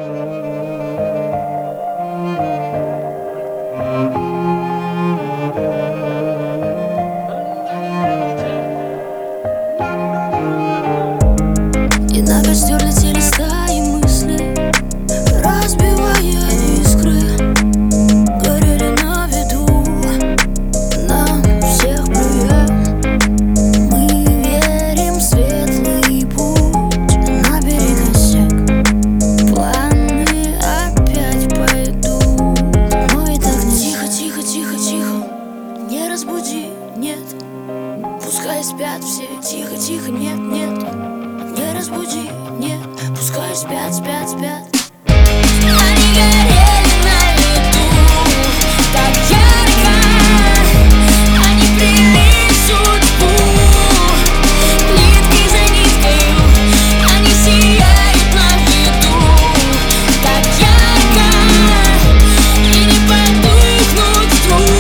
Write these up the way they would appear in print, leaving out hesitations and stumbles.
И на костер летели стаи мысли, разбивая искры. Горели на виду, нам всех плюя. Мы верим в светлый путь, набери косяк, планы опять пойдут. Но и так тихо, тихо, тихо, тихо, не разбуди, нет. Пускай спят все, тихо, тихо, нет, нет. Не разбуди, нет, пускай спят, спят, спят. Они горели на виду так ярко, они плели судьбу ниткой за ниткой, они сияют на виду так ярко и не потухнут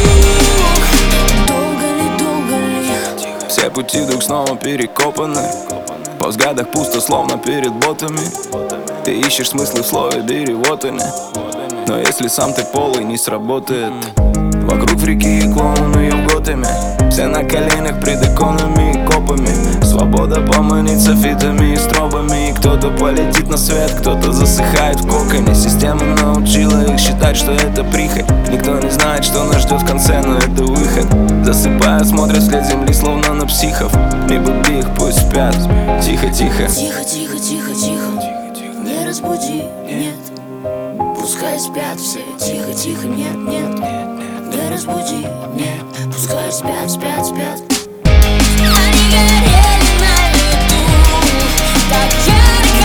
вдруг. Долго ли, все пути вдруг снова перекопаны. По взглядах пусто, словно перед ботами. Ты ищешь смыслы в слове, бери, вот они. Но если сам ты полый, не сработает. Вокруг в реки и клоуны и в Готэме. Все на коленях пред иконами и копами. Свобода поманит софитами и стробами. И кто-то полетит на свет, кто-то засыхает в коконе. Система научила их считать, что это прихоть. Никто не знает, что нас ждет в конце, но это выход. Засыпают, смотрят вслед земли, словно на психов. Не буди их, пусть спят, тихо, тихо. Тихо, тихо, тихо, тихо, не разбуди, нет. Пускай спят все, тихо, тихо, нет, нет. Не разбуди, нет. Пускай спят, спят, спят. Они горели на виду так ярко,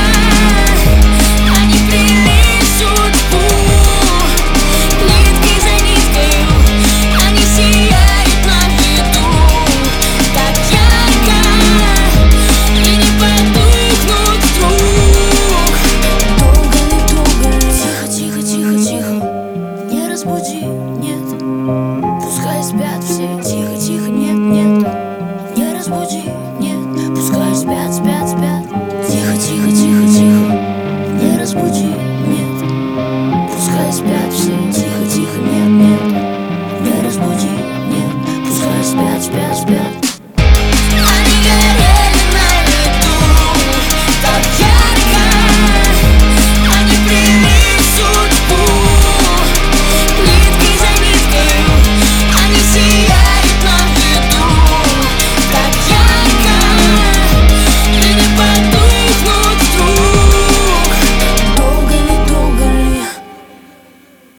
они плели судьбу ниткой за ниткой, они сияют на виду так ярко и не потухнут вдруг. Долго ли, тихо, тихо, тихо, тихо, не разбуди, нет. Пускай спят все, тихо, тихо, нет, нет. Не разбуди, нет. Пускай спят, спят, спят. Тихо, тихо, тихо, тихо, не разбуди.